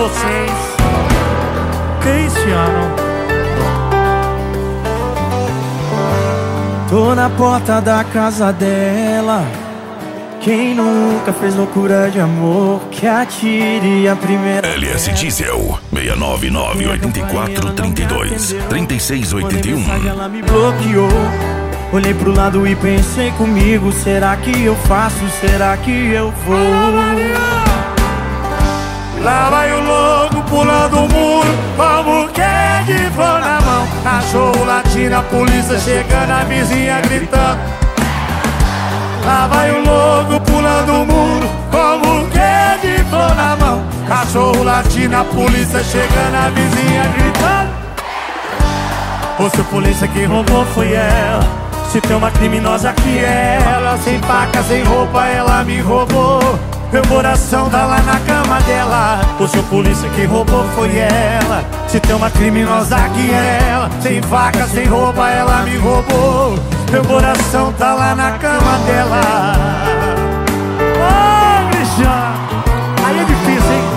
vocês, Cristiano. Tô na porta da casa dela. Quem nunca fez loucura de amor, que atire a primeira. LS Diesel 69984323681. Ela me bloqueou. Olhei pro lado e pensei comigo, será que eu faço, será que eu vou? Lá vai o louco pulando o muro, como quer de flor na mão. Cachorro latindo, a polícia chegando, a vizinha gritando. Lá vai o louco pulando o muro, como quer de flor na mão. Cachorro latindo, a polícia chegando, a vizinha gritando. Ou se a polícia que roubou foi ela, se tem uma criminosa que é ela. Sem faca, sem roupa, ela me roubou. Meu coração tá lá na cama dela. O seu polícia que roubou foi ela. Se tem uma criminosa que é ela. Sem faca, sem roupa, ela me roubou. Meu coração tá lá na cama dela. Ô, Cristiano, aí é difícil, hein?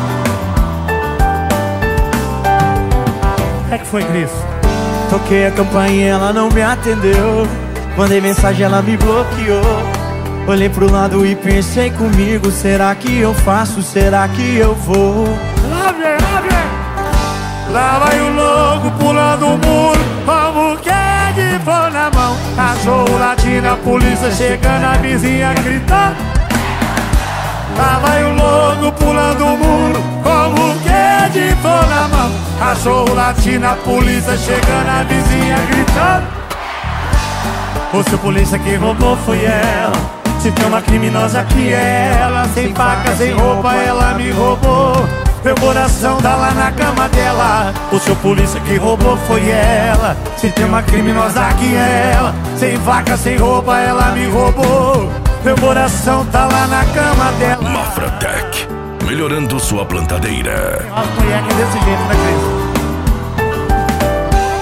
O que foi, Cris? Toquei a campainha, ela não me atendeu. Mandei mensagem, ela me bloqueou. Olhei pro lado e pensei comigo, será que eu faço, será que eu vou? Lá vem, lá vem. Lá vai o louco pulando o muro, como quer de flor na mão. Cachorro latindo, a polícia chegando, a vizinha gritando. Lá vai o louco pulando o muro, como quer de flor na mão. Cachorro latindo, a polícia chegando, a vizinha gritando. O seu polícia que roubou foi ela. Se tem uma criminosa que é ela. Sem faca, sem roupa, ela me roubou. Meu coração tá lá na cama dela. O seu polícia que roubou foi ela. Se tem uma criminosa que é ela. Sem faca, sem roupa, ela me roubou. Meu coração tá lá na cama dela. Mafratec, melhorando sua plantadeira. As mulheres desse jeito, né,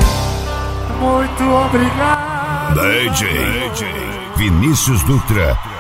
Cris? Muito obrigado. DJ Vinícius Dutra.